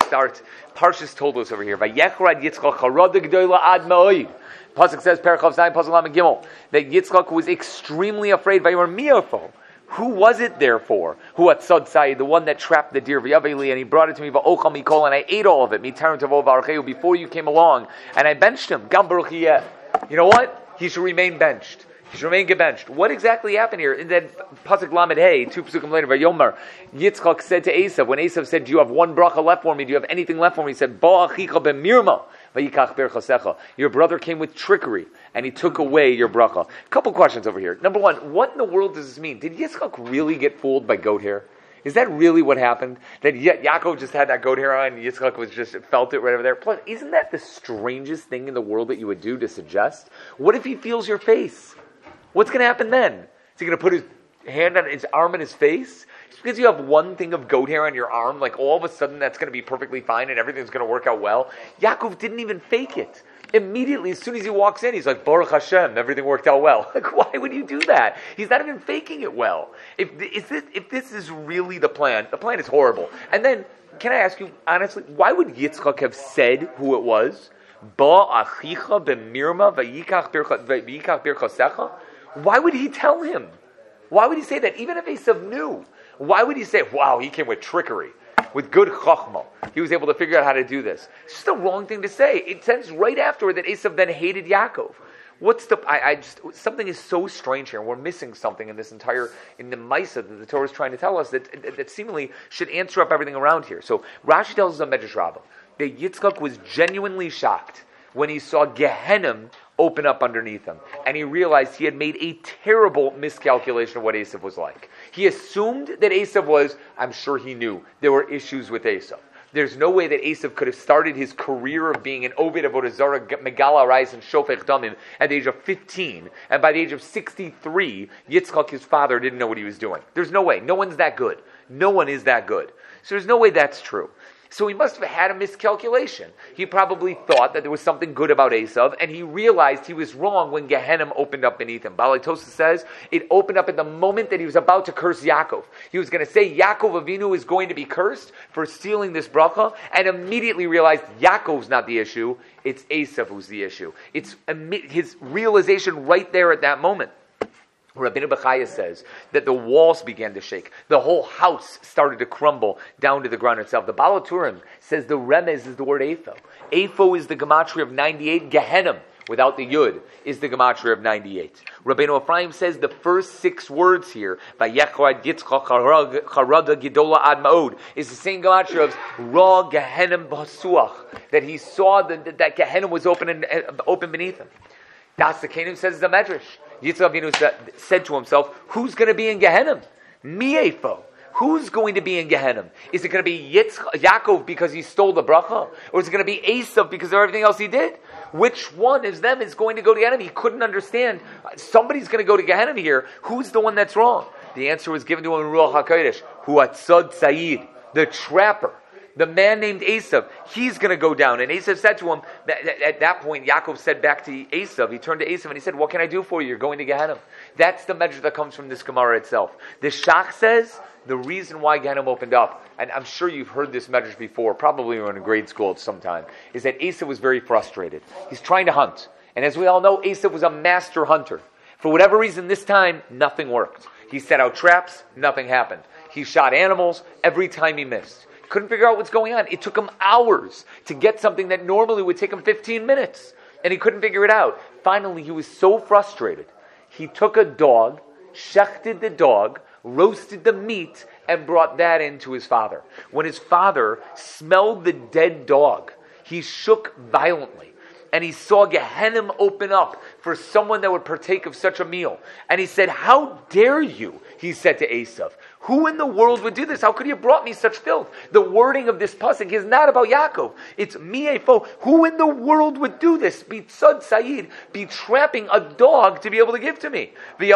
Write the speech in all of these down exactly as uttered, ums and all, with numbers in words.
start. Parshas told us over here. Vayechrad Yitzchak harada gedola ad ma'od. Pasuk says, Parachav Zayin, Pasuk Lamed Gimel, that Yitzchak was extremely afraid. Vayomer mi'afo. Who was it therefore? Who atzad sayid, the one that trapped the deer, v'yaveli, and he brought it to me, v'ochal mikol, and I ate all of it, mitaron tavo v'archeu, before you came along, and I benched him. Gam baruch yeh. You know what? He should remain benched. He should remain gebenched. What exactly happened here? In that Pasuk Lamed Hey, two Pasukim later, Vayomer, Yitzchak said to Esav, when Esav said, do you have one bracha left for me? Do you have anything left for me? He said, Ba achicha b'mirma, v'yikach berchasecha. Your brother came with trickery, and he took away your bracha. A couple questions over here. Number one, what in the world does this mean? Did Yitzchak really get fooled by goat hair? Is that really what happened? That ya- Yaakov just had that goat hair on, and Yitzchak was just felt it right over there? Plus, isn't that the strangest thing in the world that you would do to suggest? What if he feels your face? What's going to happen then? Is he going to put his hand on his arm and his face? Just because you have one thing of goat hair on your arm, like all of a sudden that's going to be perfectly fine and everything's going to work out well? Yaakov didn't even fake it. Immediately, as soon as he walks in, he's like, Baruch Hashem, everything worked out well. Like, why would you do that? He's not even faking it well. If, is this, if this is really the plan, the plan is horrible. And then, can I ask you, honestly, why would Yitzchak have said who it was? Ba achicha b'mirma v'yikach birchasecha? Why would he tell him? Why would he say that? Even if Esav knew, why would he say, wow, he came with trickery, with good chachma. He was able to figure out how to do this. It's just the wrong thing to say. It says right afterward that Esav then hated Yaakov. What's the, I, I just, something is so strange here, and we're missing something in this entire, in the Maisa that the Torah is trying to tell us that, that, that seemingly should answer up everything around here. So Rashi tells us on Medrash Rabbah that Yitzchak was genuinely shocked when he saw Gehenna open up underneath him. And he realized he had made a terrible miscalculation of what Esav was like. He assumed that Esav was, I'm sure he knew, there were issues with Esav. There's no way that Esav could have started his career of being an Oved Avodah Zarah, Megala Arais, and Shofech Damim at the age of fifteen. And by the age of sixty-three, Yitzchak, his father, didn't know what he was doing. There's no way. No one's that good. No one is that good. So there's no way that's true. So he must have had a miscalculation. He probably thought that there was something good about Esav, and he realized he was wrong when Gehenna opened up beneath him. Balei Tosafos says it opened up at the moment that he was about to curse Yaakov. He was going to say Yaakov Avinu is going to be cursed for stealing this bracha, and immediately realized Yaakov's not the issue, it's Esav who's the issue. It's his realization right there at that moment. Rabbeinu Bechaya says that the walls began to shake. The whole house started to crumble down to the ground itself. The Baal HaTurim says the remez is the word Apho. Apho is the gematria of ninety-eight. Gehenna, without the yud, is the gematria of ninety-eight. Rabbeinu Ephraim says the first six words here, Vayechrad Yitzchak harada gedola ad ma'od, is the same gematria of Ra Gehenna b'hasuach, that he saw that, that Gehenna was open, and, uh, open beneath him. Das the Kenim says the Medrash. Yitzchak Avinu said to himself, who's going to be in Gehenna? Mi'efo. Who's going to be in Gehenna? Is it going to be Yitzchak, Yaakov because he stole the bracha? Or is it going to be Esav because of everything else he did? Which one of them is going to go to Gehenna? He couldn't understand. Somebody's going to go to Gehenna here. Who's the one that's wrong? The answer was given to him in Ruach HaKodesh. Hu atzad sayid, the trapper. The man named Esav, he's going to go down. And Esav said to him, at that point, Yaakov said back to Esav, he turned to Esav and he said, what can I do for you? You're going to Gehenna. That's the measure that comes from this Gemara itself. The Shach says, the reason why Gehenna opened up, and I'm sure you've heard this measure before, probably when in grade school at some time, is that Esav was very frustrated. He's trying to hunt. And as we all know, Esav was a master hunter. For whatever reason, this time, nothing worked. He set out traps, nothing happened. He shot animals, every time he missed. Couldn't figure out what's going on. It took him hours to get something that normally would take him fifteen minutes. And he couldn't figure it out. Finally, he was so frustrated. He took a dog, shechted the dog, roasted the meat, and brought that in to his father. When his father smelled the dead dog, he shook violently. And he saw Gehenna open up for someone that would partake of such a meal. And he said, how dare you, he said to Esav. Who in the world would do this? How could you have brought me such filth? The wording of this pasuk is not about Yaakov. It's mi'efo. Who in the world would do this? Be tzad sayid, be trapping a dog to be able to give to me. He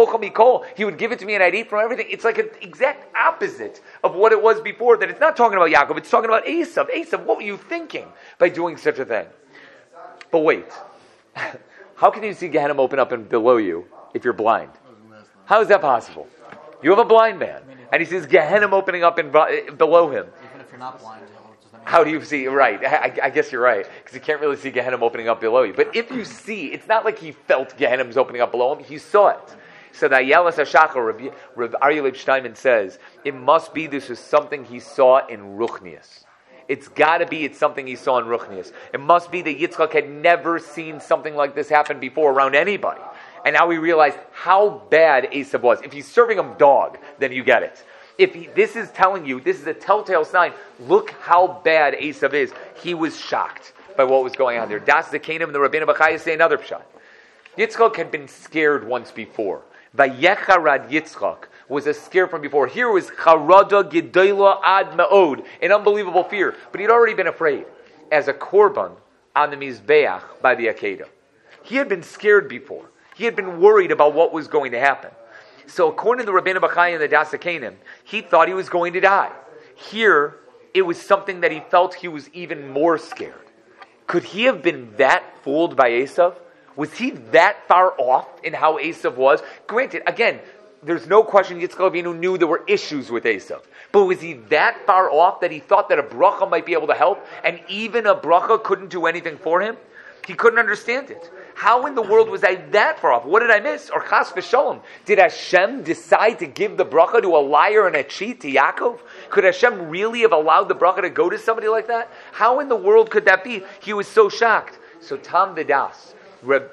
would give it to me and I'd eat from everything. It's like an exact opposite of what it was before. That it's not talking about Yaakov, it's talking about Esav. Esav, what were you thinking by doing such a thing? But wait, how can you see Gehenna open up and below you if you're blind? How is that possible? You have a blind man, and he sees Gehenna opening up and below him. Even if you're not blind, How do you see? Right, I, I guess you're right, because you can't really see Gehenna opening up below you. But if you see, it's not like he felt Gehenna's opening up below him, he saw it. So the Ayelas HaShachar, Rav Aryeh Leib Steinman says, it must be this is something he saw in Ruchnius. It's got to be it's something he saw in Ruchnius. It must be that Yitzchak had never seen something like this happen before around anybody. And now we realize how bad Esav was. If he's serving him dog, then you get it. If he, this is telling you, this is a telltale sign, look how bad Esav is. He was shocked by what was going on there. Das Zekanim and the Rabbeinu Bachaya say another pshat. Yitzchak had been scared once before. Vayecharad Yitzchak was a scare from before. Here was Charada Gedola Ad Me'od, an unbelievable fear. But he'd already been afraid as a korban on the Mizbeach by the Akedah. He had been scared before. He had been worried about what was going to happen. So according to the Rabbeinu Bachaya and the Das Zekanim, he thought he was going to die. Here, it was something that he felt he was even more scared. Could he have been that fooled by Esav? Was he that far off in how Esav was? Granted, again, there's no question Yitzchak Avinu knew there were issues with Esav. But was he that far off that he thought that a bracha might be able to help, and even a bracha couldn't do anything for him? He couldn't understand it. How in the world was I that far off? What did I miss? Or chas v'sholom, did Hashem decide to give the bracha to a liar and a cheat to Yaakov? Could Hashem really have allowed the bracha to go to somebody like that? How in the world could that be? He was so shocked. So Tam Vidas, Reb,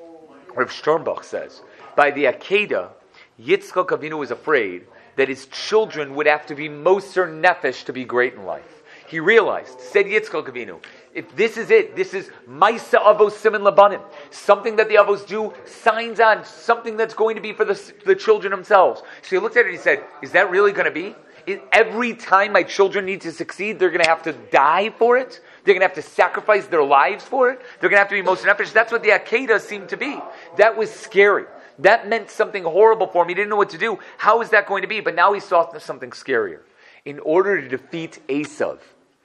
Reb Sternbach says, by the Akedah, Yitzchak Avinu was afraid that his children would have to be moser nefesh to be great in life. He realized, said Yitzchak Avinu, if this is it, this is Maisa Avos Siman Labanim, something that the Avos do, signs on, something that's going to be for the, the children themselves. So he looked at it and he said, is that really going to be? Is, every time my children need to succeed, they're going to have to die for it? They're going to have to sacrifice their lives for it? They're going to have to be most nefesh? That's what the Akedah seemed to be. That was scary. That meant something horrible for him. He didn't know what to do. How is that going to be? But now he saw something scarier. In order to defeat Esav,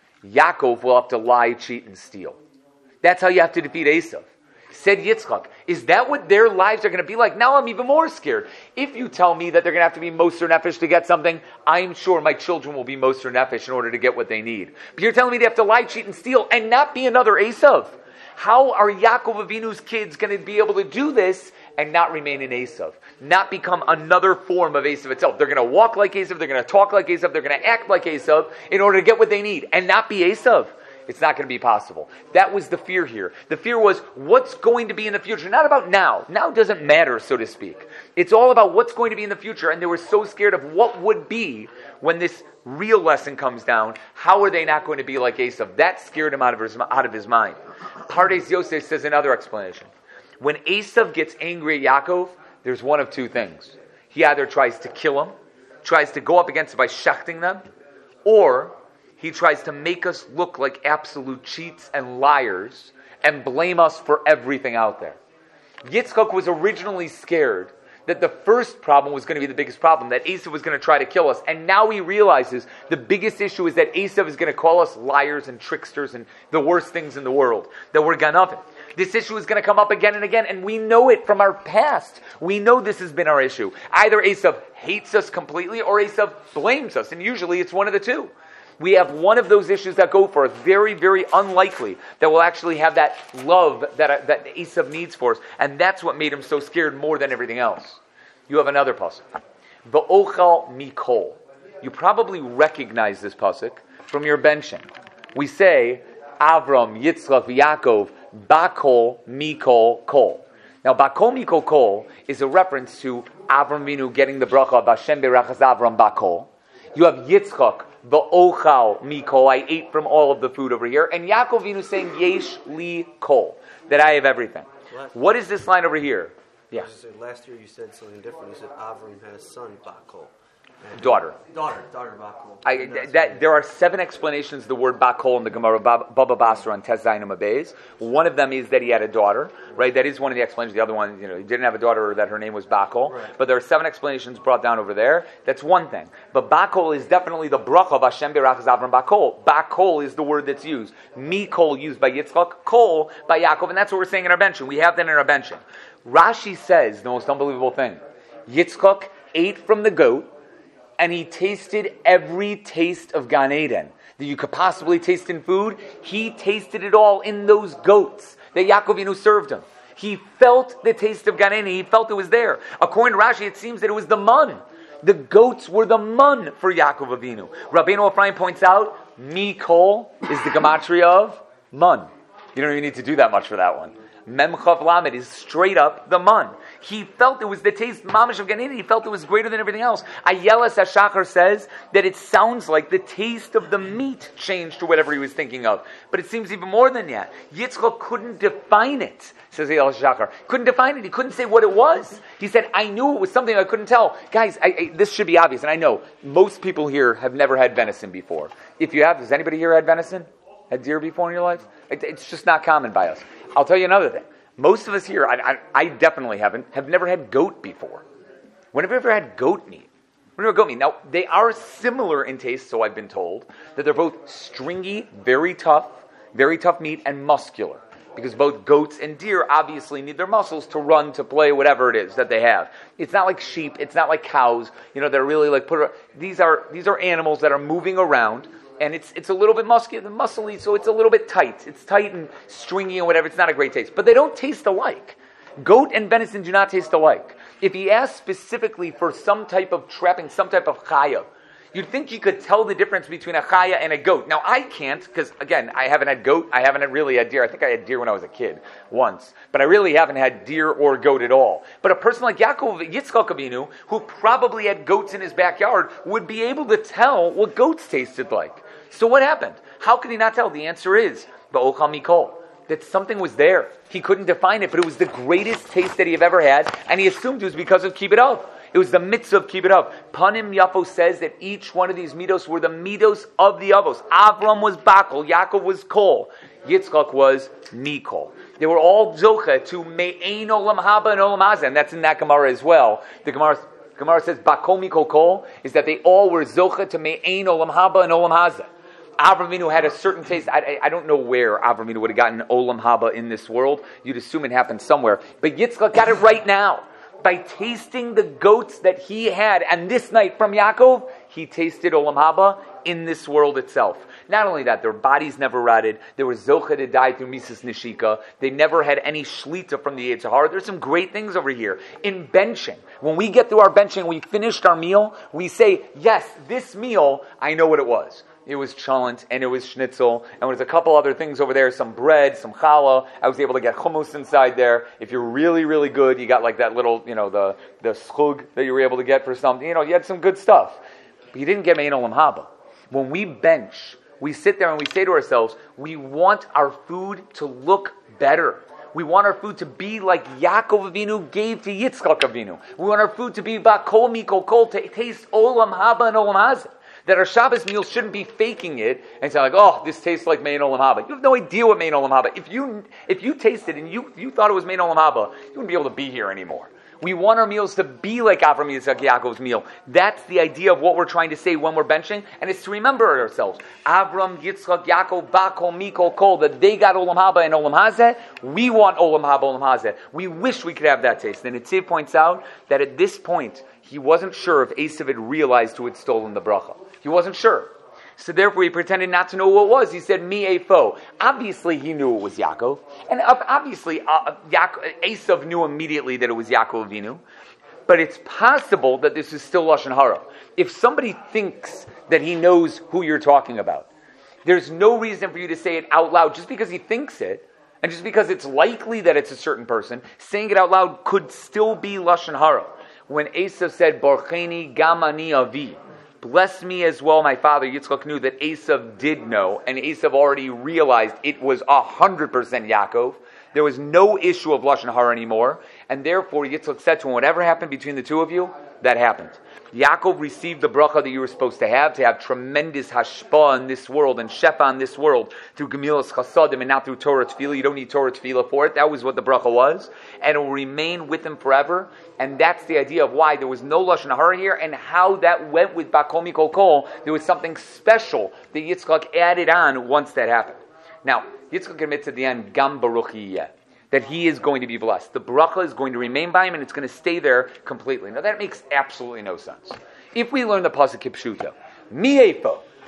Yaakov will have to lie, cheat, and steal. That's how you have to defeat Esav. Said Yitzchak, is that what their lives are going to be like? Now I'm even more scared. If you tell me that they're going to have to be moser nefesh to get something, I'm sure my children will be moser nefesh in order to get what they need. But you're telling me they have to lie, cheat, and steal and not be another Esav. How are Yaakov Avinu's kids going to be able to do this and not remain in Esav? Not become another form of Esav itself. They're going to walk like Esav, they're going to talk like Esav, they're going to act like Esav in order to get what they need and not be Esav. It's not going to be possible. That was the fear here. The fear was what's going to be in the future. Not about now. Now doesn't matter, so to speak. It's all about what's going to be in the future. And they were so scared of what would be when this real lesson comes down. How are they not going to be like Esav? That scared him out of his, out of his mind. Pardes Yosef says another explanation. When Esav gets angry at Yaakov, there's one of two things. He either tries to kill him, tries to go up against it by shechting them, or he tries to make us look like absolute cheats and liars and blame us for everything out there. Yitzchak was originally scared that the first problem was going to be the biggest problem, that Esav was going to try to kill us. And now he realizes the biggest issue is that Esav is going to call us liars and tricksters and the worst things in the world, that we're ganavim. This issue is going to come up again and again, and we know it from our past. We know this has been our issue. Either Esav hates us completely or Esav blames us, and usually it's one of the two. We have one of those issues that go for us. Very, very unlikely that we'll actually have that love that, that Esav needs for us. And that's what made him so scared more than everything else. You have another pasuk. V'ochal mikol. You probably recognize this pasuk from your benching. We say, Avram, Yitzchak, Yaakov, Bakol, Mikol, Kol. Now, Bakol, Mikol, Kol is a reference to Avram Avinu getting the bracha of Hashem berachas Avram Bakol. You have Yitzchak, V'ochal mikol, I ate from all of the food over here. And Yaakov Avinu saying, Yesh li kol, that I have everything. Last what is this line over here? Yeah. Last year you said something different. You said Avram had a son, Bakol. Daughter. Daughter, daughter Bakol. I, that, that, there are seven explanations of the word Bakol in the Gemara, Baba Basra on Tez Zayin Amabez. One of them is that he had a daughter, right? That is one of the explanations. The other one, you know, he didn't have a daughter or that her name was Bakol. Right. But there are seven explanations brought down over there. That's one thing. But Bakol is definitely the bracha of Hashem berachas Avram Bakol. Bakol is the word that's used. Mikol used by Yitzchak, Kol by Yaakov, and that's what we're saying in our benching. We have that in our benching. Rashi says the most unbelievable thing. Yitzchak ate from the goat, and he tasted every taste of Gan Eden. that you could possibly taste in food, he tasted it all in those goats that Yaakov Avinu served him. He felt the taste of Gan Eden. He felt it was there. According to Rashi, it seems that it was the mun. The goats were the mun for Yaakov Avinu. Rabbeinu Ephraim points out, Mikol is the gematria of mun. You don't even need to do that much for that one. Mem Chav Lamed is straight up the mun. He felt it was the taste, mamash of Gan Eden. He felt it was greater than everything else. Ayeles HaShachar says that it sounds like the taste of the meat changed to whatever he was thinking of. But it seems even more than that. Yitzchak couldn't define it, says Ayeles HaShachar. Couldn't define it. He couldn't say what it was. He said, I knew it was something I couldn't tell. Guys, I, I, this should be obvious. And I know most people here have never had venison before. If you have, has anybody here had venison? Had deer before in your life? It, it's just not common by us. I'll tell you another thing. Most of us here, I, I, I definitely haven't, have never had goat before. When have you ever had goat meat? When have you ever goat meat? Now, they are similar in taste, so I've been told, that they're both stringy, very tough, very tough meat, and muscular. Because both goats and deer obviously need their muscles to run, to play, whatever it is that they have. It's not like sheep, it's not like cows, you know, they're really like, put. these are these are animals that are moving around. And it's it's a little bit muscular, muscly, so it's a little bit tight. It's tight and stringy and whatever. It's not a great taste. But they don't taste alike. Goat and venison do not taste alike. If he asked specifically for some type of trapping, some type of chaya, you'd think you could tell the difference between a chaya and a goat. Now, I can't, because, again, I haven't had goat. I haven't had really had deer. I think I had deer when I was a kid once. But I really haven't had deer or goat at all. But a person like Yaakov, Yitzchak Avinu, who probably had goats in his backyard, would be able to tell what goats tasted like. So what happened? How could he not tell? The answer is, Ba'ochal Mikol, that something was there. He couldn't define it, but it was the greatest taste that he have ever had, and he assumed it was because of Kibbut Av. It was the mitzvah of Kibbut Av. Panim Yafo says that each one of these midos were the midos of the Avos. Avram was Bakol, Yaakov was Kol, Yitzchak was Mikol. They were all zocha to Me'ein Olam Haba and Olam Hazeh, and that's in that Gemara as well. The Gemara Gemara says Bakol Mikol Kol is that they all were zocha to Me'ein Olam Haba and Olam Hazeh. Avram Avinu had a certain taste. I, I, I don't know where Avram Avinu would have gotten Olam Haba in this world. You'd assume it happened somewhere. But Yitzchak got it right now. By tasting the goats that he had, and this night from Yaakov, he tasted Olam Haba in this world itself. Not only that, their bodies never rotted. There was Zocha to die through Mises Nishika. They never had any Shlita from the Yetzer Hara. There's some great things over here. In benching, when we get through our benching, we finished our meal, we say, yes, this meal, I know what it was. It was cholent, and it was schnitzel, and there's a couple other things over there, some bread, some challah. I was able to get hummus inside there. If you're really, really good, you got like that little, you know, the, the schug that you were able to get for something. You know, you had some good stuff. But you didn't get Mein Olam Haba. When we bench, we sit there and we say to ourselves, we want our food to look better. We want our food to be like Yaakov Avinu gave to Yitzchak Avinu. We want our food to be Bakol Mikol Kol, to taste Olam Haba and Olam Hazeh. That our Shabbos meal shouldn't be faking it and saying like, oh, this tastes like Mein Olam Haba. You have no idea what Mein Olam Haba. If you if you tasted and you, you thought it was Mein Olam Haba, you wouldn't be able to be here anymore. We want our meals to be like Avram Yitzchak Yaakov's meal. That's the idea of what we're trying to say when we're benching, and it's to remember ourselves. Avram, Yitzchak, Yaakov, Bakol, Mikol, Kol, that they got Olam Haba and Olam Hazeh. We want Olam Haba, Olam Hazeh. We wish we could have that taste. And Netziv points out that at this point, he wasn't sure if Esav had realized who had stolen the bracha. He wasn't sure. So therefore he pretended not to know who it was. He said, Mi Efo. Obviously he knew it was Yaakov. And obviously uh, Yaakov, Esav knew immediately that it was Yaakov Avinu. But it's possible that this is still Lashon Hara. If somebody thinks that he knows who you're talking about, there's no reason for you to say it out loud just because he thinks it. And just because it's likely that it's a certain person, saying it out loud could still be Lashon Hara. When Esav said, Barcheni Gamani Avi, bless me as well, my father, Yitzchak knew that Esav did know, and Esav already realized it was one hundred percent Yaakov. There was no issue of Lashon Hara anymore, and therefore Yitzchak said to him, whatever happened between the two of you, that happened. Yaakov received the bracha that you were supposed to have, to have tremendous hashpah in this world, and shefa in this world, through Gemilas Chasadim, and not through Torah Tefillah. You don't need Torah Tefillah for it. That was what the bracha was, and it will remain with him forever. And that's the idea of why there was no Lashon Hara here, and how that went with Bakol Mikol Kol. There was something special that Yitzchak added on once that happened. Now, Yitzchak admits at the end, Gam Baruch Yiyeh, that he is going to be blessed. The bracha is going to remain by him, and it's going to stay there completely. Now, that makes absolutely no sense. If we learn the pasuk Kipshuta, Mi Efo,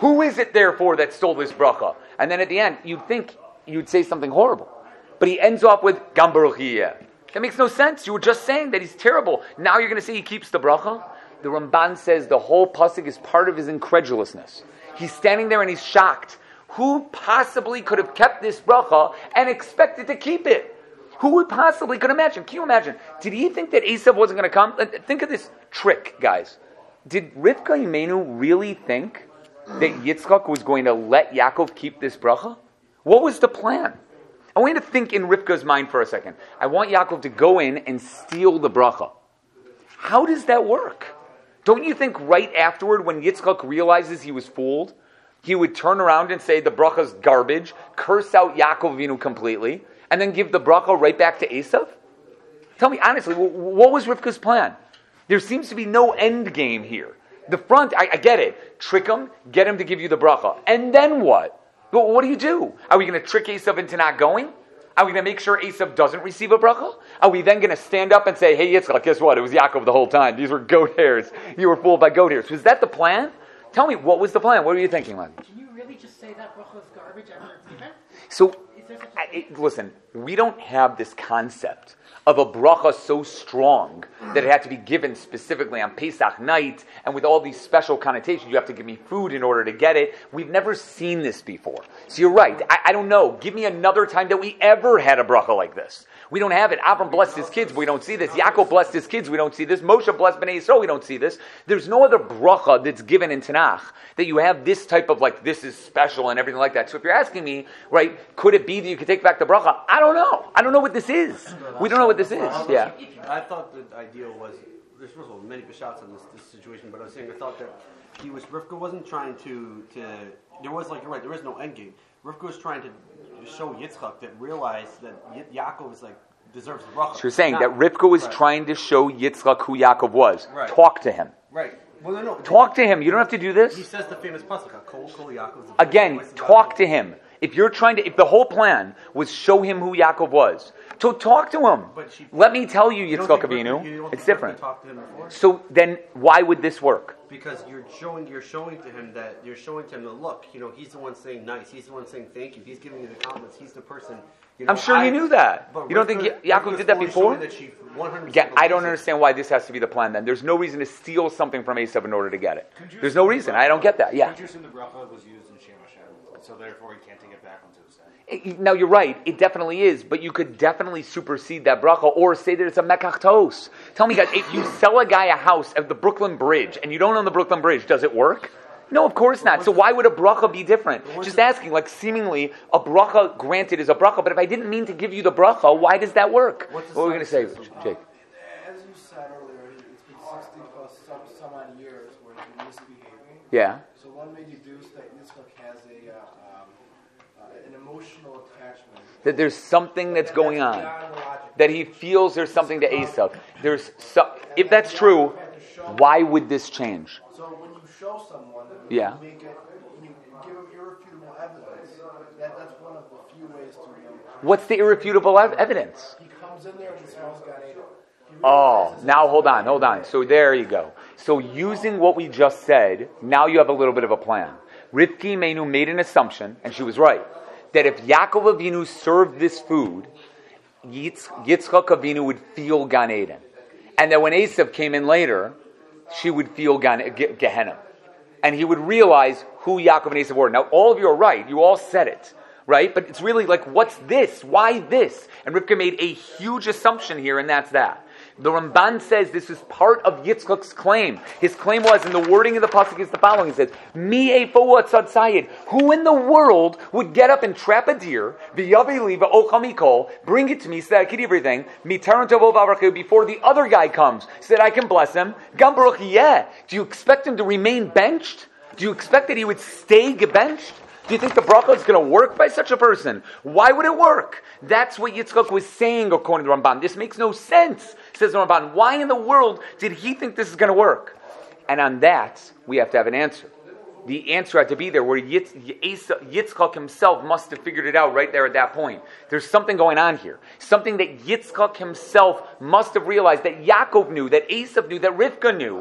Who is it, therefore, that stole this bracha? And then at the end, you'd think you'd say something horrible. But he ends off with, Gam Baruch Yeh. That makes no sense. You were just saying that he's terrible. Now you're going to say he keeps the bracha? The Ramban says the whole pasuk is part of his incredulousness. He's standing there and he's shocked. Who possibly could have kept this bracha and expected to keep it? Who would possibly could imagine? Can you imagine? Did he think that Esav wasn't going to come? Think of this trick, guys. Did Rivka Imenu really think that Yitzchak was going to let Yaakov keep this bracha? What was the plan? I want you to think in Rivka's mind for a second. I want Yaakov to go in and steal the bracha. How does that work? Don't you think right afterward, when Yitzchak realizes he was fooled, he would turn around and say the bracha's garbage, curse out Yaakov Avinu completely, and then give the bracha right back to Esav? Tell me honestly, what was Rivka's plan? There seems to be no end game here. The front, I, I get it. Trick him, get him to give you the bracha. And then what? Well, what do you do? Are we going to trick Esav into not going? Are we going to make sure Esav doesn't receive a bracha? Are we then going to stand up and say, hey, Yitzchak, guess what? It was Yaakov the whole time. These were goat hairs. You were fooled by goat hairs. Was that the plan? Tell me, what was the plan? What were you thinking, Len? Can you really just say that bracha is garbage after it's even? So, I, it, listen, we don't have this concept of a bracha so strong that it had to be given specifically on Pesach night and with all these special connotations. You have to give me food in order to get it. We've never seen this before. So you're right. I, I don't know. Give me another time that we ever had a bracha like this. We don't have it. Avram blessed his kids. We don't see this. Yaakov blessed his kids. We don't see this. Moshe blessed Bnei Yisrael. We don't see this. There's no other bracha that's given in Tanakh that you have this type of like, this is special and everything like that. So if you're asking me, right, could it be that you could take back the bracha? I don't know. I don't know what this is. We don't know what this is. Yeah. I thought the idea was, there's first of all many shots on this, this situation, but I was saying I thought that he was, Rivka wasn't trying to, to, there was like, you're right, there is no end game. Rivka was trying to show Yitzchak that realized that y- Yaakov is like, deserves the bracha. So you're saying Not, that Rivka was right. trying to show Yitzchak who Yaakov was. Right. Talk to him. Right. Well, no, no. Talk to him. You don't have to do this. He says the famous pasuk, Kol Kol Yaakov. Again, talk to him. If you're trying to, if the whole plan was show him who Yaakov was, so talk to him. But she, Let me tell you, you Yitzchak don't think Rivka- you Avinu, don't it's think Rivka different. talked to him before? So then, why would this work? Because you're showing, you're showing to him that you're showing to him the look. You know, he's the one saying nice. He's the one saying thank you. He's giving you the compliments. He's the person. You know, I'm sure I, he knew that. But You don't Rivka- think Ya- Yaakov Rivka's did that only before? showing that she one hundred percent Again, I don't believes it. understand why this has to be the plan. Then there's no reason to steal something from Esav in order to get it. There's no reason. I don't get that. Yeah. Could you assume the bracha was used in Shem Hashem, so therefore he can't take it back on Tuesday? It- Now you're right. It definitely is, but you could definitely supersede that bracha or say that it's a mekach tos. Tell me, guys, if you sell a guy a house at the Brooklyn Bridge and you don't own the Brooklyn Bridge, does it work? No, of course not. So why would a bracha be different? Just asking, like seemingly a bracha granted is a bracha, but if I didn't mean to give you the bracha, why does that work? What were we going to say, Jake? As you said earlier, it's been sixty plus some, some odd years where he's been misbehaving. Yeah. So one may deduce that Yitzchak has a uh, um, uh, an emotional attachment. That there's something that's going on. That he feels there's something to Esav. There's so, if that's true, why would this change? So when you show someone, Yeah. you make it, you give them irrefutable evidence. That, that's one of the few ways to know. What's the irrefutable ev- evidence? He comes in there and he smells Gan Eden. He Oh, realizes now it's hold on, hold on. So there you go. So using what we just said, now you have a little bit of a plan. Rivki Menu made an assumption, and she was right, that if Yaakov Avinu served this food, Yitz, Yitzchak Avinu would feel Gan Eden. And that when Esav came in later, she would feel Gan, Ge- Gehenna. And he would realize who Yaakov and Esav were. Now, all of you are right. You all said it. Right? But it's really like, what's this? Why this? And Rivka made a huge assumption here, and that's that. The Ramban says this is part of Yitzchak's claim. His claim was, in the wording of the pasuk is the following. He says, Mi efoa tzad sayid. Who in the world would get up and trap a deer, v'yavi v'ochal mikol, bring it to me so that I could eat everything, mitaron tovo v'avrachu, before the other guy comes, so that I can bless him? Gam baruch yeh. Do you expect him to remain benched? Do you expect that he would stay benched? Do you think the bracha is going to work by such a person? Why would it work? That's what Yitzchak was saying according to Ramban. This makes no sense, says the Ramban. Why in the world did he think this is going to work? And on that, we have to have an answer. The answer had to be there where Yitz, Yitzchak himself must have figured it out right there at that point. There's something going on here. Something that Yitzchak himself must have realized, that Yaakov knew, that Esav knew, that Rivka knew.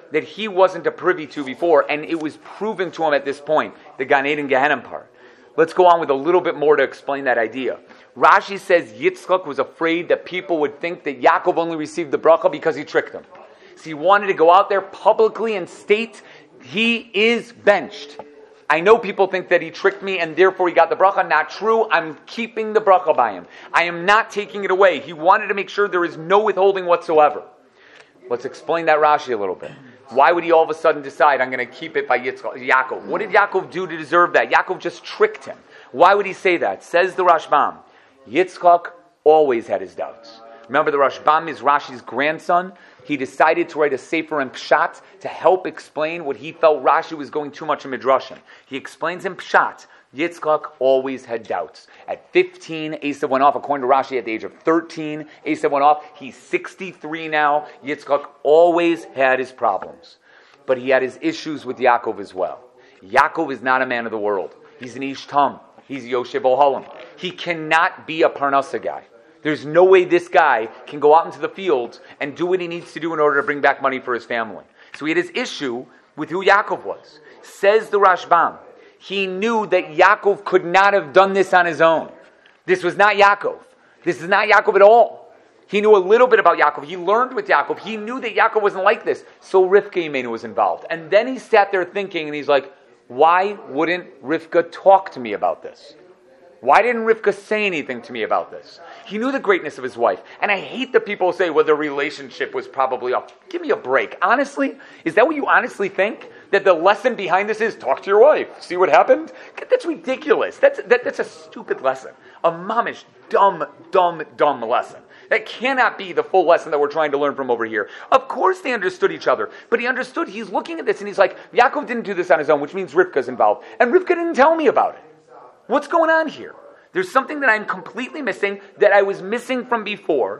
that he wasn't a privy to before, and it was proven to him at this point, the Gan Eden Gehenna part. Let's go on with a little bit more to explain that idea. Rashi says Yitzchak was afraid that people would think that Yaakov only received the bracha because he tricked them. So he wanted to go out there publicly and state he is benched. I know people think that he tricked me and therefore he got the bracha. Not true. I'm keeping the bracha by him. I am not taking it away. He wanted to make sure there is no withholding whatsoever. Let's explain that Rashi a little bit. Why would he all of a sudden decide, I'm going to keep it by Yitzchak, Yaakov? What did Yaakov do to deserve that? Yaakov just tricked him. Why would he say that? Says the Rashbam, Yitzchak always had his doubts. Remember, the Rashbam is Rashi's grandson. He decided to write a sefer in Pshat to help explain what he felt Rashi was going too much in Midrashim. He explains in Pshat, Yitzchak always had doubts. At fifteen, Esav went off. According to Rashi, at the age of thirteen, Esav went off. He's sixty-three now. Yitzchak always had his problems. But he had his issues with Yaakov as well. Yaakov is not a man of the world. He's an Ish Tam. He's Yoshev Ohalim. He cannot be a Parnasa guy. There's no way this guy can go out into the fields and do what he needs to do in order to bring back money for his family. So he had his issue with who Yaakov was. Says the Rashbam, he knew that Yaakov could not have done this on his own. This was not Yaakov. This is not Yaakov at all. He knew a little bit about Yaakov. He learned with Yaakov. He knew that Yaakov wasn't like this. So Rivka Imenu was involved. And then he sat there thinking, and he's like, why wouldn't Rivka talk to me about this? Why didn't Rivka say anything to me about this? He knew the greatness of his wife. And I hate that people say, well, the relationship was probably off. Give me a break. Honestly, is that what you honestly think? That the lesson behind this is talk to your wife. See what happened? That's ridiculous. That's that, that's a stupid lesson. A mamish, dumb, dumb, dumb lesson. That cannot be the full lesson that we're trying to learn from over here. Of course they understood each other, but he understood, he's looking at this and he's like, Yaakov didn't do this on his own, which means Rivka's involved. And Rivka didn't tell me about it. What's going on here? There's something that I'm completely missing that I was missing from before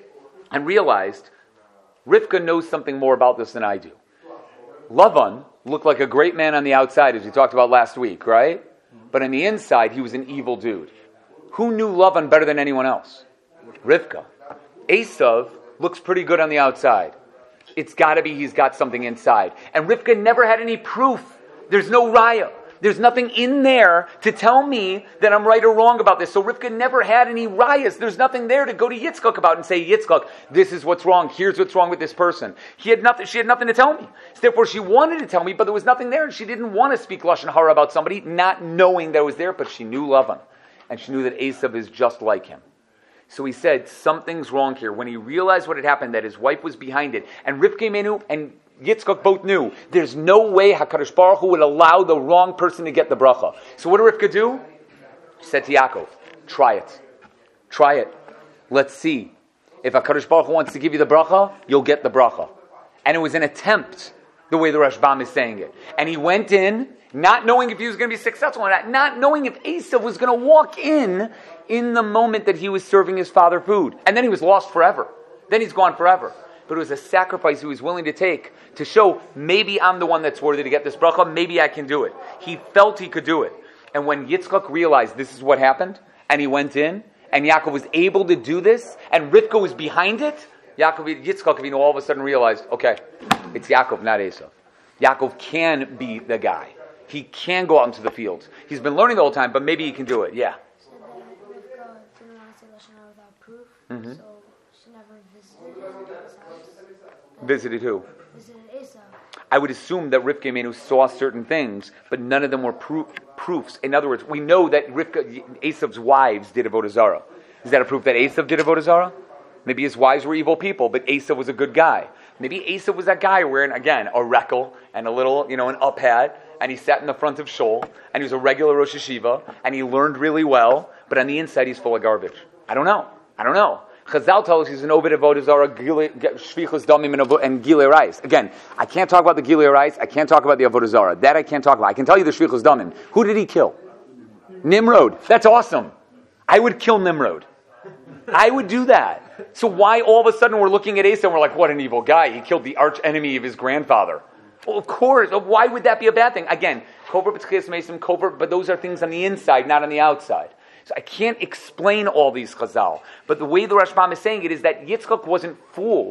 and realized Rivka knows something more about this than I do. Lavan looked like a great man on the outside, as we talked about last week, right? But on the inside, he was an evil dude. Who knew Lavan better than anyone else? Rivka. Esav looks pretty good on the outside. It's got to be he's got something inside. And Rivka never had any proof. There's no raya. There's nothing in there to tell me that I'm right or wrong about this. So Rivka never had any rayas. There's nothing there to go to Yitzchak about and say, Yitzchak, this is what's wrong. Here's what's wrong with this person. He had nothing. She had nothing to tell me. So therefore, she wanted to tell me, but there was nothing there. And she didn't want to speak Lashon Hara about somebody, not knowing that it was there, but she knew Lavan. And she knew that Esav is just like him. So he said, something's wrong here. When he realized what had happened, that his wife was behind it, and Rivka Imenu and Yitzchak both knew, there's no way HaKadosh Baruch Hu would allow the wrong person to get the bracha. So what did Rivka do? She said to Yaakov, try it. Try it. Let's see. If HaKadosh Baruch Hu wants to give you the bracha, you'll get the bracha. And it was an attempt, the way the Rashbam is saying it. And he went in, not knowing if he was going to be successful or not, not knowing if Esav was going to walk in in the moment that he was serving his father food. And then he was lost forever. Then he's gone forever. But it was a sacrifice he was willing to take to show, maybe I'm the one that's worthy to get this bracha, maybe I can do it. He felt he could do it. And when Yitzchak realized this is what happened, and he went in, and Yaakov was able to do this, and Rivka was behind it, Yaakov, Yitzchak, you know, all of a sudden realized, okay, it's Yaakov, not Esav. Yaakov can be the guy. He can go out into the fields. He's been learning the whole time, but maybe he can do it. Yeah. So then Rivka didn't want to say Lashon Hara without proof, Mm-hmm. so she never visited his house. Visited who? Visited Esav. I would assume that Rivka Imenu saw certain things, but none of them were proof, proofs. In other words, we know that Rivka, Esav's wives did Avodah Zarah. Is that a proof that Esav did Avodah Zarah? Maybe his wives were evil people, but Esav was a good guy. Maybe Esav was that guy wearing, again, a rekel and a little, you know, an up hat, and he sat in the front of Shul, and he was a regular Rosh Hashiva, and he learned really well, but on the inside he's full of garbage. I don't know. I don't know. Chazal tells us he's an Ovid Avodah Zarah, Shvichus Damim, and Gilei Rais. Again, I can't talk about the Gilei Rais. I can't talk about the Avodah Zarah. That I can't talk about. I can tell you the Shvichus Damim. Who did he kill? Nimrod. That's awesome. I would kill Nimrod. I would do that. So why all of a sudden we're looking at Asa and we're like, what an evil guy. He killed the arch enemy of his grandfather. Well, of course. Why would that be a bad thing? Again, covert b'tchias mesim, covert, but those are things on the inside, not on the outside. So I can't explain all these chazal. But the way the Rashbam is saying it is that Yitzchak wasn't fooled.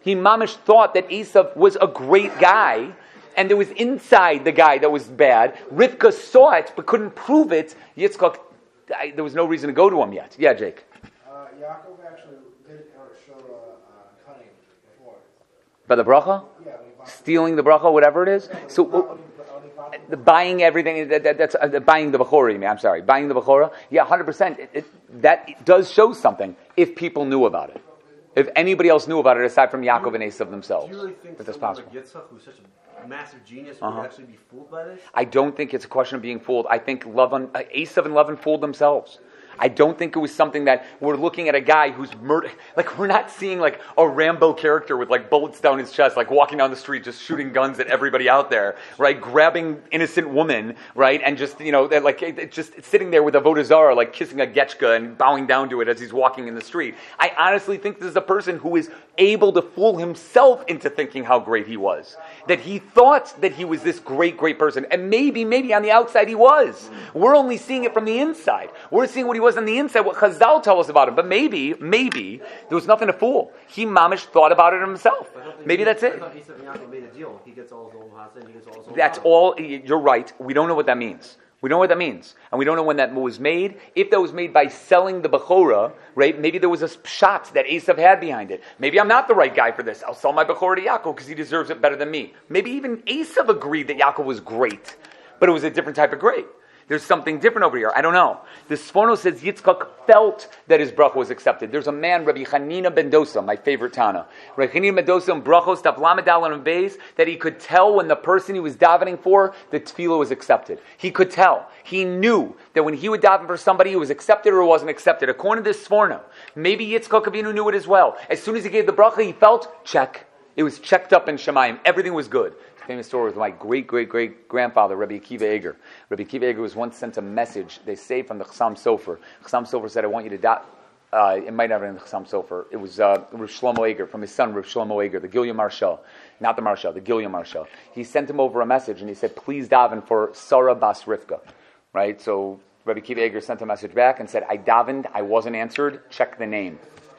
He mamish thought that Esav was a great guy, and there was inside the guy that was bad. Rivka saw it, but couldn't prove it. Yitzchak, I, there was no reason to go to him yet. Yeah, Jake. Uh, Yaakov actually did uh, show uh, uh, cunning before. By the bracha? Yeah, when he bought Stealing the bracha, whatever it is. when he So bought- when he- when he bought the buying everything, that, that, that's uh, buying the Bechorah, you mean, I'm sorry, buying the Bechorah, yeah, one hundred percent, it, it, that does show something, if people knew about it. If anybody else knew about it, aside from Yaakov and Esav themselves. Do you really think That that's someone possible. like Yitzchak, who's such a massive genius, Uh-huh. would actually be fooled by this? I don't think it's a question of being fooled. I think Lavan, uh, Esav and Lavan fooled themselves. I don't think it was something that we're looking at a guy who's murder. Like, we're not seeing like a Rambo character with like bullets down his chest, like walking down the street, just shooting guns at everybody out there, right? Grabbing innocent woman, right? And just, you know, like it, it just sitting there with a Avodah Zarah, like kissing a getchka and bowing down to it as he's walking in the street. I honestly think this is a person who is able to fool himself into thinking how great he was. That he thought that he was this great, great person. And maybe, maybe on the outside he was. We're only seeing it from the inside. We're seeing what he was on the inside, what Chazal tell us about him. But maybe, maybe, there was nothing to fool. He mamish thought about it himself. I don't think Maybe he- that's I it. thought Esav and Yaakov made a deal. He gets all his old Hasan, he gets all his old That's Hasan. all, you're right. We don't know what that means. We don't know what that means. And we don't know when that was made. If that was made by selling the Bechorah, right, maybe there was a shot that Esav had behind it. Maybe I'm not the right guy for this. I'll sell my Bechorah to Yaakov because he deserves it better than me. Maybe even Esav agreed that Yaakov was great, but it was a different type of great. There's something different over here. I don't know. The Sforno says Yitzchak felt that his bracha was accepted. There's a man, Rabbi Chanina ben Dosa, my favorite Tana. Rabbi Chanina ben Dosa in Brachos, Daf Lamed Aleph and Beis, that he could tell when the person he was davening for, the tefillah was accepted. He could tell. He knew that when he would daven for somebody, it was accepted or it wasn't accepted. According to this Sforno, maybe Yitzchak Avinu knew it as well. As soon as he gave the bracha, he felt, check. It was checked up in Shemayim. Everything was good. Famous story with my great, great, great grandfather, Rabbi Akiva Eger. Rabbi Akiva Eger was once sent a message, they say, from the Chassam Sofer. Chassam Sofer said, I want you to die. Uh, it might not have been the Chassam Sofer. It was uh, Rav Shlomo Eger, from his son, Rav Shlomo Eger, the Gilya Marshal. Not the Marshal, the Gilya Marshal. He sent him over a message, and he said, please daven for Sarah Bas Rivka. Right? So Rabbi Akiva Eger sent a message back and said, I davened, I wasn't answered, check the name.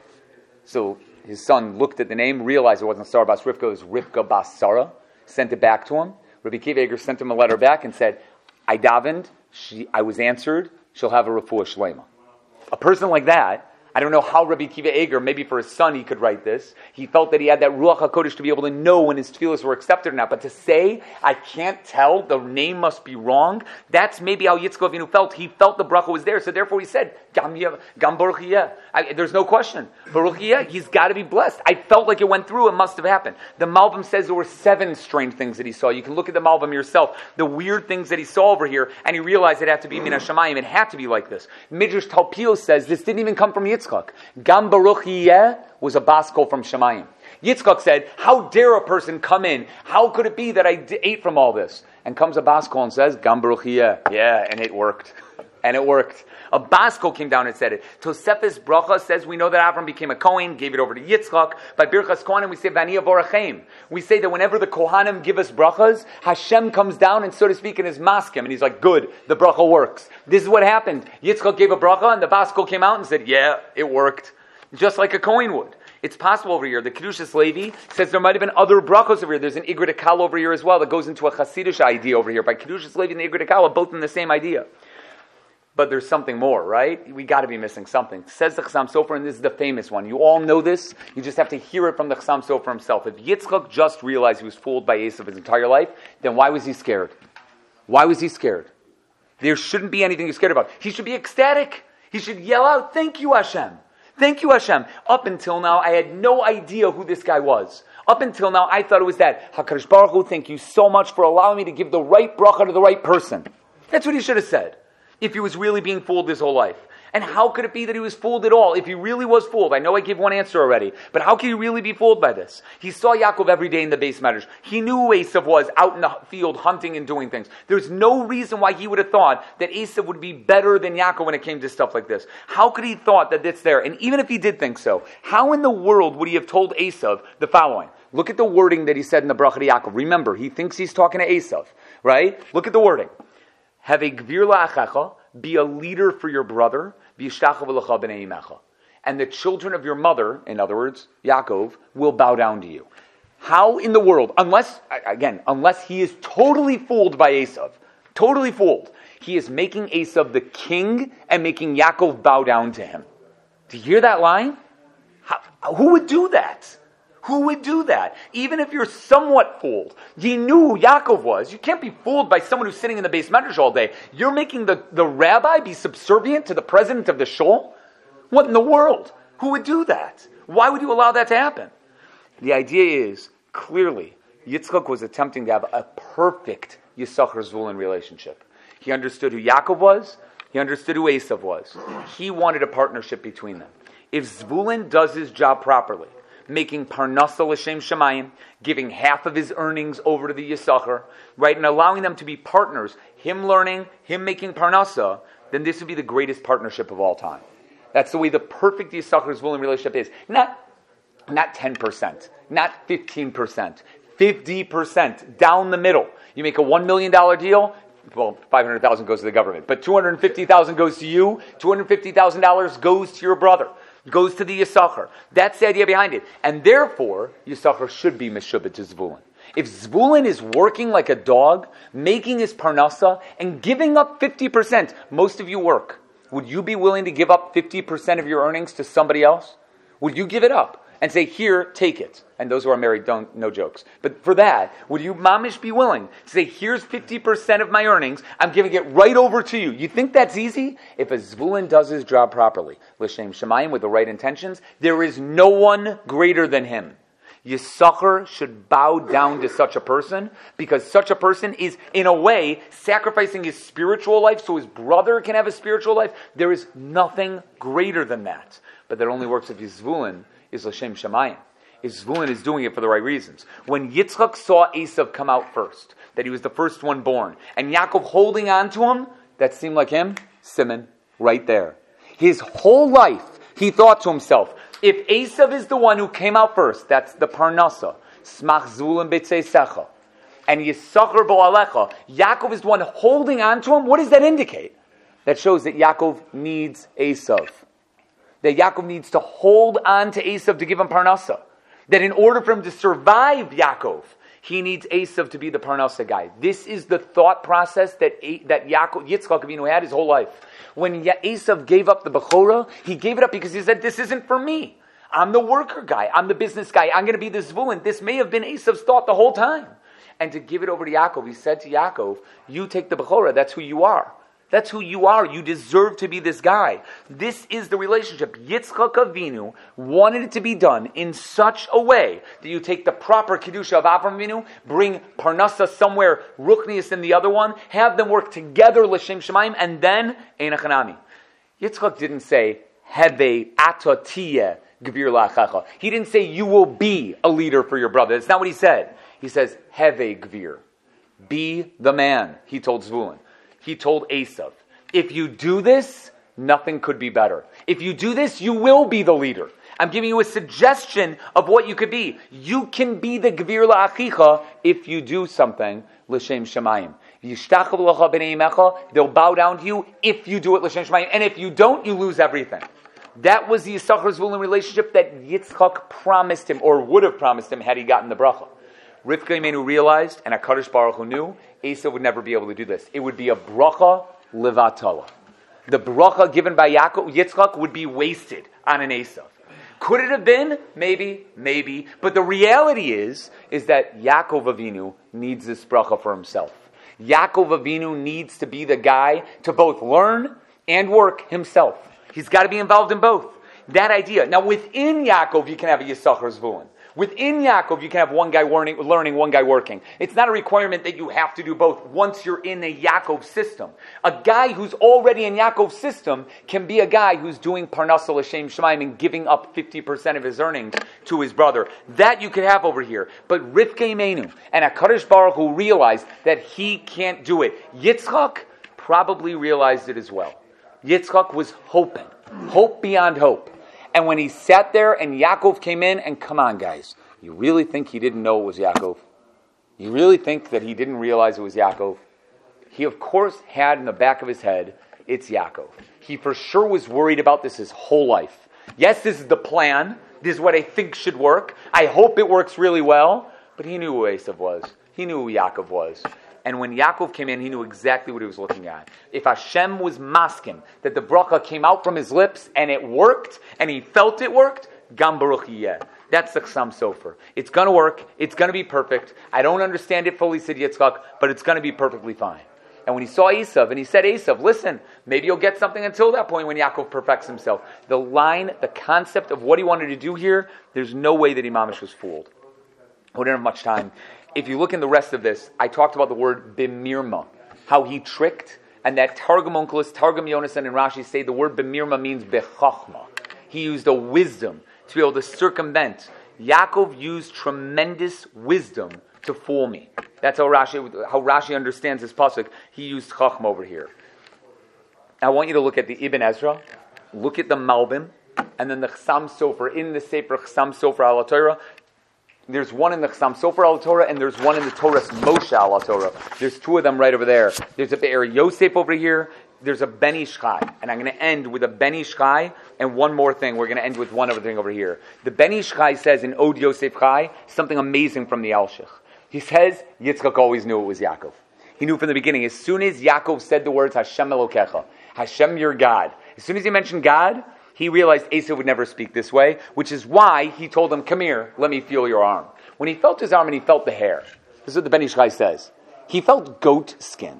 So his son looked at the name, realized it wasn't Sarah Bas Rivka, it was Rivka Bas Sarah. Sent it back to him. Rabbi Akiva Eger sent him a letter back and said, I davened, she, I was answered, she'll have a refuah shlema. A person like that, I don't know how Rabbi Akiva Eger, maybe for his son he could write this. He felt that he had that Ruach HaKodesh to be able to know when his tefillahs were accepted or not. But to say, I can't tell, the name must be wrong, that's maybe how Yitzchak Avinu felt. He felt the bracha was there, so therefore he said, Gam, Yev- Gam Baruch Yeh. I, there's no question. Baruch Yeh, he's got to be blessed. I felt like it went through, it must have happened. The Malbim says there were seven strange things that he saw. You can look at the Malbim yourself, the weird things that he saw over here, and he realized it had to be Min HaShamayim, it had to be like this. Midrash Talpio says this didn't even come from Yitzchak. Gam Baruch Yeh was a baskol from Shemayim. Yitzchak said, how dare a person come in? How could it be that I d- ate from all this? And comes a baskol and says, Gam Baruch Yeh. Yeah, and it worked. And it worked. A baskol came down and said it. Tosefes Bracha says we know that Avram became a Kohen, gave it over to Yitzchak. By Birchas Kohanim we say Vani Avorachem. We say that whenever the Kohanim give us brachas, Hashem comes down and, so to speak, in his maskim, and he's like, good, the bracha works. This is what happened. Yitzchak gave a bracha, and the baskol came out and said, yeah, it worked. Just like a Kohen would. It's possible over here. The Kedushas Levi says there might have been other brachos over here. There's an Igrit Akal over here as well that goes into a Hasidish idea over here. By Kedushas Levi and the Igrit Akal are both in the same idea. But there's something more, right? We got to be missing something. Says the Chassam Sofer, and this is the famous one. You all know this. You just have to hear it from the Chassam Sofer himself. If Yitzchak just realized he was fooled by Esav his entire life, then why was he scared? Why was he scared? There shouldn't be anything you're scared about. He should be ecstatic. He should yell out, thank you, Hashem. Thank you, Hashem. Up until now, I had no idea who this guy was. Up until now, I thought it was that. HaKadosh Baruch Hu, thank you so much for allowing me to give the right bracha to the right person. That's what he should have said, if he was really being fooled his whole life. And how could it be that he was fooled at all? If he really was fooled, I know I gave one answer already, but how can he really be fooled by this? He saw Yaakov every day in the base matters. He knew who Esav was out in the field hunting and doing things. There's no reason why he would have thought that Esav would be better than Yaakov when it came to stuff like this. How could he thought that it's there? And even if he did think so, how in the world would he have told Esav the following? Look at the wording that he said in the Bracha to Yaakov. Remember, he thinks he's talking to Esav, right? Look at the wording. Have a gvir la'achecha, be a leader for your brother, and and the children of your mother, in other words, Yaakov, will bow down to you. How in the world, unless, again, unless he is totally fooled by Esav, totally fooled, he is making Esav the king and making Yaakov bow down to him. Do you hear that line? How, who would do that? Who would do that? Even if you're somewhat fooled. You knew who Yaakov was. You can't be fooled by someone who's sitting in the base medrash all day. You're making the, the rabbi be subservient to the president of the shul? What in the world? Who would do that? Why would you allow that to happen? The idea is, clearly, Yitzchak was attempting to have a perfect Yisachar-Zvulun relationship. He understood who Yaakov was. He understood who Esav was. He wanted a partnership between them. If Zvulun does his job properly, making Parnasa L'Shem Shemayim, giving half of his earnings over to the Yisachar, right, and allowing them to be partners, him learning, him making Parnasa, then this would be the greatest partnership of all time. That's the way the perfect Yisachar-Zvulun relationship is. Not, not ten percent, not fifteen percent, fifty percent, down the middle. You make a one million dollars deal, well, five hundred thousand dollars goes to the government, but two hundred fifty thousand dollars goes to you, two hundred fifty thousand dollars goes to your brother. Goes to the Yisachar. That's the idea behind it. And therefore, Yisachar should be Meshubet to Zvulun. If Zvulun is working like a dog, making his Parnasa, and giving up fifty percent, most of you work. Would you be willing to give up fifty percent of your earnings to somebody else? Would you give it up and say, here, take it? And those who are married, don't, no jokes. But for that, would you, mamish, be willing to say, here's fifty percent of my earnings, I'm giving it right over to you? You think that's easy? If a Zvulun does his job properly, L'Shem Shemayim, with the right intentions, there is no one greater than him. Yisachar should bow down to such a person, because such a person is, in a way, sacrificing his spiritual life so his brother can have a spiritual life. There is nothing greater than that. But that only works if Yisvulun is L'Shem Shemayim. If Zvulun is doing it for the right reasons. When Yitzchak saw Esav come out first, that he was the first one born, and Yaakov holding on to him, that seemed like him, Simon, right there. His whole life, he thought to himself, if Esav is the one who came out first, that's the Parnasa, Smach Zvulun B'Tzeisecha, and Yisachar Bo'alecha, Yaakov is the one holding on to him, what does that indicate? That shows that Yaakov needs Esav. That Yaakov needs to hold on to Esav to give him Parnasa. That in order for him to survive Yaakov, he needs Esav to be the Parnasa guy. This is the thought process that that Yaakov, Yitzchak Avinu had his whole life. When Esav gave up the Bechorah, he gave it up because he said, this isn't for me. I'm the worker guy. I'm the business guy. I'm going to be the Zvulun. This may have been Esav's thought the whole time. And to give it over to Yaakov, he said to Yaakov, you take the Bechorah. That's who you are. That's who you are. You deserve to be this guy. This is the relationship. Yitzchak Avinu wanted it to be done in such a way that you take the proper Kedusha of Avraham Avinu, bring Parnasa somewhere, Ruchnius in the other one, have them work together, L'Shem Shemayim, and then Ein Hanami. Yitzchak didn't say, Heve ata tiyeh gvir la'achacha. He didn't say, you will be a leader for your brother. That's not what he said. He says, Heve gvir. Be the man, he told Zvulun. He told Esav, if you do this, nothing could be better. If you do this, you will be the leader. I'm giving you a suggestion of what you could be. You can be the Gvir La'achicha if you do something, L'Shem Shemayim. They'll bow down to you if you do it, L'Shem Shemayim. And if you don't, you lose everything. That was the Yisachar Zvulun relationship that Yitzchak promised him, or would have promised him had he gotten the bracha. Rivka Imenu realized, and HaKadosh Baruch Hu knew, Esav would never be able to do this. It would be a bracha levatala. The bracha given by Yaakov, Yitzchak would be wasted on an Esav. Could it have been? Maybe, maybe. But the reality is, is that Yaakov Avinu needs this bracha for himself. Yaakov Avinu needs to be the guy to both learn and work himself. He's got to be involved in both. That idea. Now within Yaakov, you can have a Yisachar Zvulun. Within Yaakov, you can have one guy learning, learning, one guy working. It's not a requirement that you have to do both once you're in a Yaakov system. A guy who's already in Yaakov's system can be a guy who's doing Parnasa L'Shem Shemayim and giving up fifty percent of his earnings to his brother. That you could have over here. But Rivka Imenu and HaKadosh Baruch Hu realized that he can't do it. Yitzchak probably realized it as well. Yitzchak was hoping. Hope beyond hope. And when he sat there and Yaakov came in, and come on guys, you really think he didn't know it was Yaakov? You really think that he didn't realize it was Yaakov? He of course had in the back of his head, it's Yaakov. He for sure was worried about this his whole life. Yes, this is the plan. This is what I think should work. I hope it works really well. But he knew who Esav was. He knew who Yaakov was. And when Yaakov came in, he knew exactly what he was looking at. If Hashem was masking that the bracha came out from his lips and it worked, and he felt it worked, Gam Baruch Yeh. That's the Chassam Sofer. It's going to work. It's going to be perfect. I don't understand it fully, said Yitzchak, but it's going to be perfectly fine. And when he saw Esav, and he said, Esav, listen, maybe you'll get something until that point when Yaakov perfects himself. The line, the concept of what he wanted to do here, there's no way that Imamish was fooled. We don't have much time. If you look in the rest of this, I talked about the word bimirma, how he tricked, and that Targum Onkelos, Targum Yonasan, and Rashi say the word bimirma means bechachma. He used a wisdom to be able to circumvent. Yaakov used tremendous wisdom to fool me. That's how Rashi, how Rashi understands this pasuk. He used chachma over here. I want you to look at the Ibn Ezra, look at the Malbim, and then the Chassam Sofer in the Sefer Chassam Sofer al Torah. There's one in the Chassam Sofer al Torah, and there's one in the Torah's Moshe al Torah. There's two of them right over there. There's a Be'er Yosef over here. There's a Ben Ish Chai. And I'm going to end with a Ben Ish Chai, and one more thing. We're going to end with one other thing over here. The Ben Ish Chai says in Od Yosef Chai something amazing from the Alshich. He says, Yitzchak always knew it was Yaakov. He knew from the beginning. As soon as Yaakov said the words, Hashem Elokecha, Hashem your God, as soon as he mentioned God, he realized Esau would never speak this way, which is why he told him, come here, let me feel your arm. When he felt his arm and he felt the hair, this is what the Ben Ish Chai says, he felt goat skin.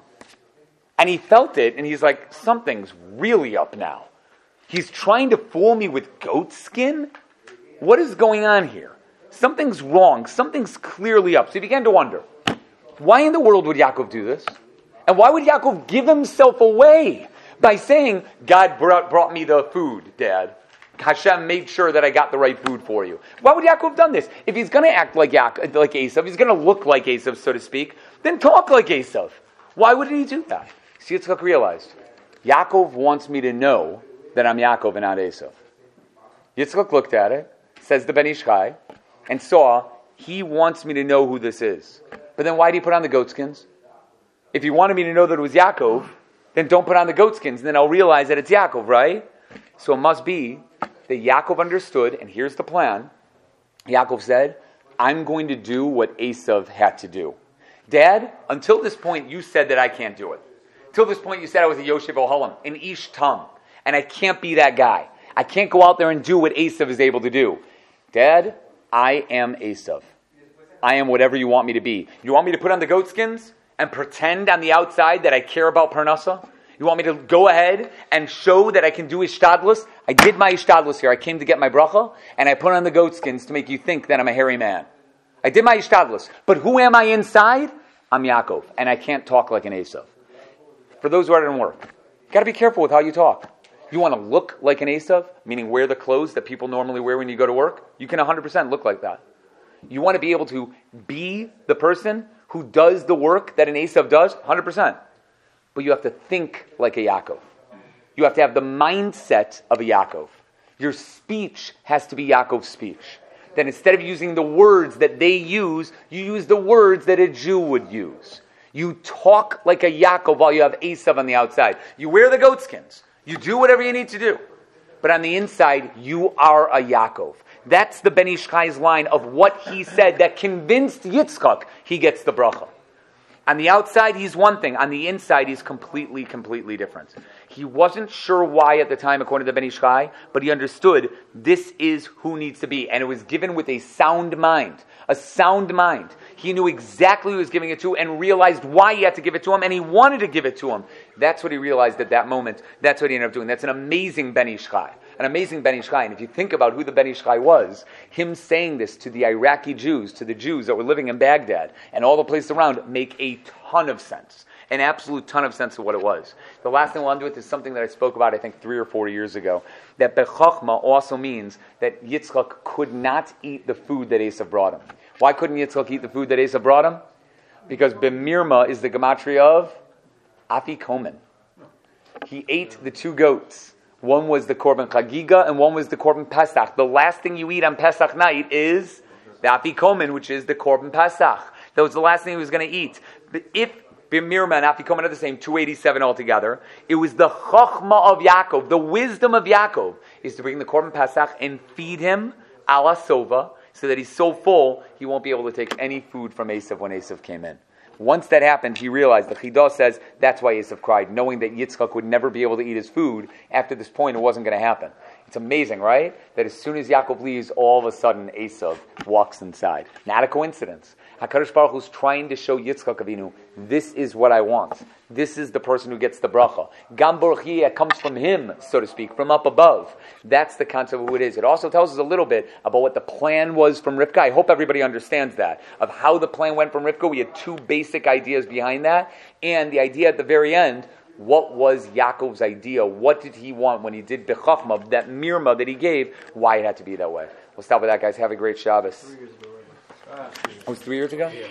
And he felt it, and he's like, something's really up now. He's trying to fool me with goat skin? What is going on here? Something's wrong. Something's clearly up. So he began to wonder, why in the world would Yaakov do this? And why would Yaakov give himself away by saying, God brought, brought me the food, Dad. Hashem made sure that I got the right food for you. Why would Yaakov have done this? If he's going to act like Yaakov, like Esav, he's going to look like Esav, so to speak, then talk like Esav. Why would he do that? So Yitzchak realized, Yaakov wants me to know that I'm Yaakov and not Esav. Yitzchak looked at it, says the Ben Ish Chai, and saw, he wants me to know who this is. But then why did he put on the goatskins? If he wanted me to know that it was Yaakov, then don't put on the goatskins, and then I'll realize that it's Yaakov, right? So it must be that Yaakov understood, and here's the plan. Yaakov said, I'm going to do what Esav had to do. Dad, until this point, you said that I can't do it. Until this point, you said I was a Yoshev Ohalim, an Ish Tam, and I can't be that guy. I can't go out there and do what Esav is able to do. Dad, I am Esav. I am whatever you want me to be. You want me to put on the goatskins and pretend on the outside that I care about Parnasa? You want me to go ahead and show that I can do Ishtadlus? I did my Ishtadlus here. I came to get my bracha, and I put on the goatskins to make you think that I'm a hairy man. I did my Ishtadlus. But who am I inside? I'm Yaakov, and I can't talk like an Esav. For those who are in work, you got to be careful with how you talk. You want to look like an Esav, meaning wear the clothes that people normally wear when you go to work? You can one hundred percent look like that. You want to be able to be the person who does the work that an Esav does? one hundred percent. But you have to think like a Yaakov. You have to have the mindset of a Yaakov. Your speech has to be Yaakov's speech. Then instead of using the words that they use, you use the words that a Jew would use. You talk like a Yaakov while you have Esav on the outside. You wear the goatskins. You do whatever you need to do. But on the inside, you are a Yaakov. That's the Ben Ish Chai's line of what he said that convinced Yitzchak he gets the bracha. On the outside, he's one thing. On the inside, he's completely, completely different. He wasn't sure why at the time, according to Ben Ish Chai, but he understood this is who needs to be. And it was given with a sound mind. A sound mind. He knew exactly who he was giving it to and realized why he had to give it to him, and he wanted to give it to him. That's what he realized at that moment. That's what he ended up doing. That's an amazing Ben Ish Chai. An amazing Ben Ish Chai. And if you think about who the Ben Ish Chai was, him saying this to the Iraqi Jews, to the Jews that were living in Baghdad, and all the places around, make a ton of sense. An absolute ton of sense of what it was. The last thing we'll undo with is something that I spoke about, I think, three or four years ago. That Bechachma also means that Yitzchak could not eat the food that Esav brought him. Why couldn't Yitzchak eat the food that Esav brought him? Because Bemirma is the gematria of Afikomen. He ate the two goats. One was the Korban Chagiga and one was the Korban Pesach. The last thing you eat on Pesach night is the Afikomen, which is the Korban Pesach. That was the last thing he was going to eat. But if B'mirma and Afikomen are the same, two eighty-seven altogether. It was the Chochma of Yaakov, the wisdom of Yaakov, is to bring the Korban Pesach and feed him ala sova, so that he's so full, he won't be able to take any food from Esav when Esav came in. Once that happened, he realized, the Chidah says, that's why Esav cried, knowing that Yitzchak would never be able to eat his food. After this point, it wasn't going to happen. It's amazing, right? That as soon as Yaakov leaves, all of a sudden Esav walks inside. Not a coincidence. HaKadosh Baruch Hu is trying to show Yitzchak Avinu, this is what I want. This is the person who gets the bracha. Gam Baruch Yeh comes from him, so to speak, from up above. That's the concept of who it is. It also tells us a little bit about what the plan was from Rivka. I hope everybody understands that, of how the plan went from Rivka. We had two basic ideas behind that, and the idea at the very end, what was Yaakov's idea? What did he want when he did Bechachma, that mirma that he gave, why it had to be that way. We'll stop with that, guys. Have a great Shabbos. Three years ago, right? It was three years ago?